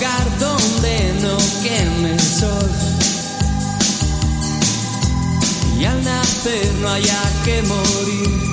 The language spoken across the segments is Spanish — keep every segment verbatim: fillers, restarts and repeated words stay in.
hogar donde no queme el sol y al nacer no haya que morir.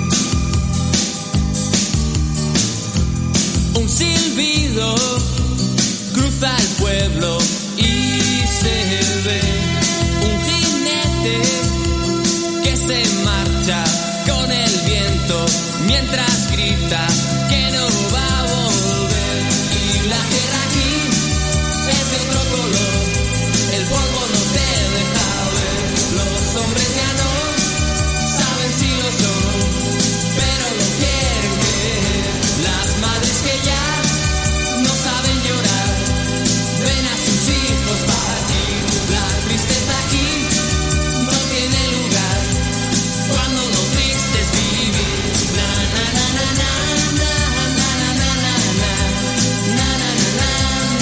Un silbido cruza el pueblo y se ve un jinete que se marcha con el viento mientras grita que no va a volver. Y la tierra aquí es de otro color, el polvo no te deja ver. Los hombres ya no saben si lo son, pero lo quieren creer. Las madres que ya no saben llorar ven a sus hijos partir. La tristeza aquí no tiene lugar cuando lo triste es vivir. Na na na na na na na na na na na na na na na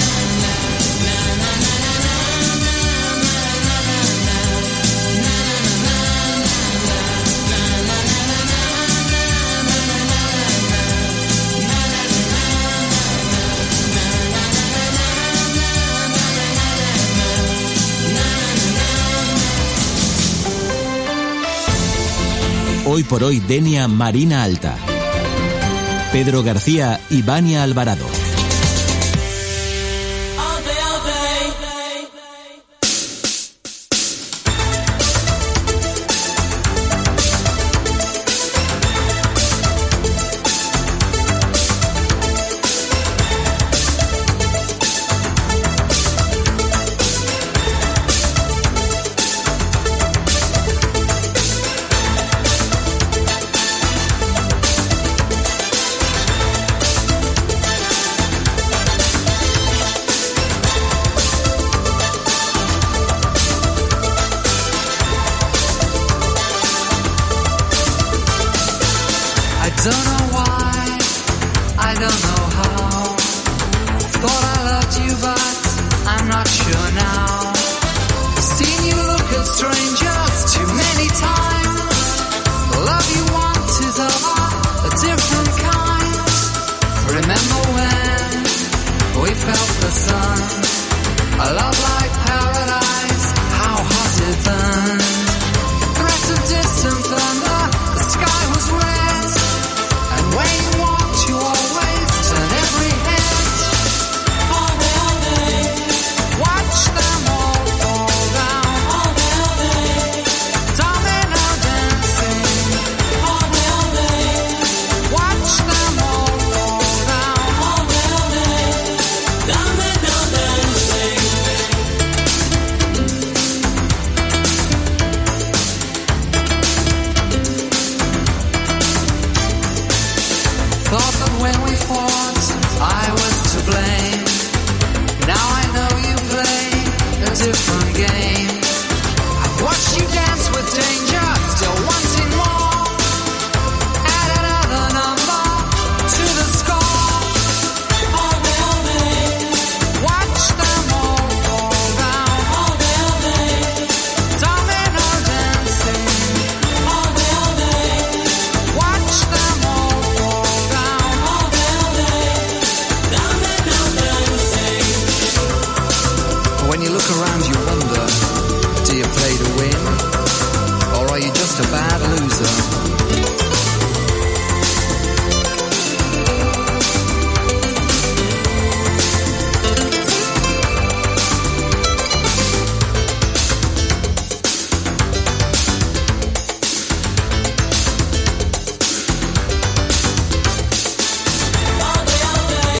Hoy por hoy Denia Marina Alta. Pedro García y Vania Alvarado. Or are you just a bad loser?